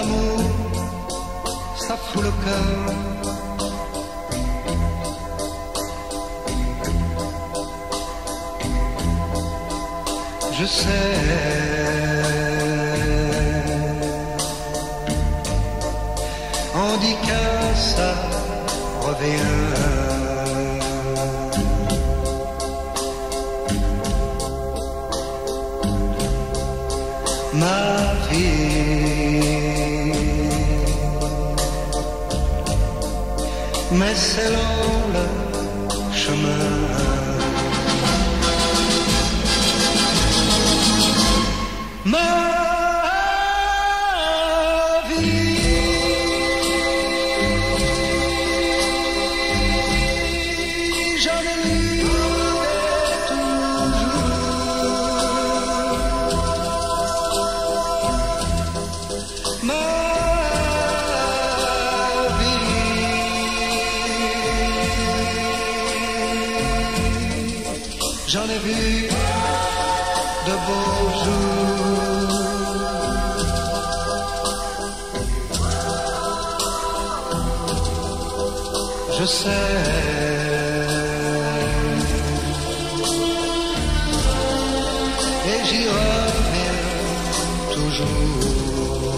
l'amour, ça fout le cœur. Je sais, on dit que ça revient. Ma vie, mais c'est long le chemin. Ma vie, j'en ai eu toujours. Ma vie, j'en ai vu de beaux jours. Je sais, et j'y reviens toujours.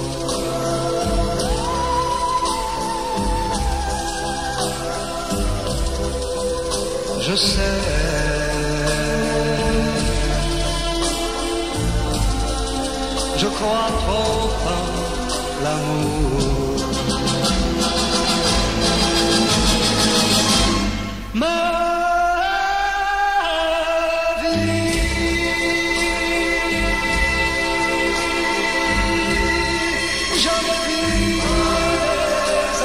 Je sais, je crois trop en l'amour. Ma vie, j'en ai vu des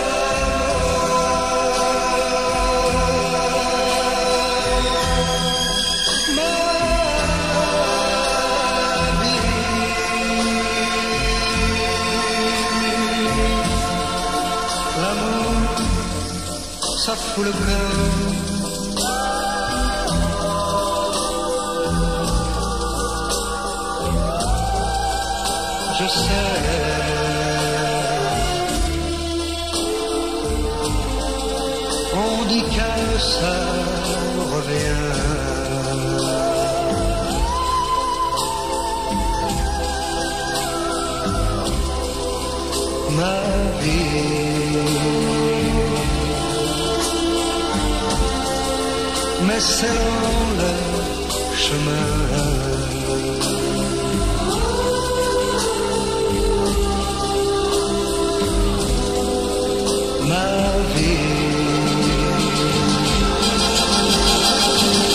amours. Ma vie, l'amour, ça fout le cœur. Je sais, on dit que ça revient. Ma vie, mais c'est long le chemin. Ma vie,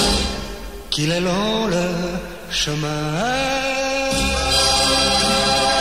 qu'il est long le chemin.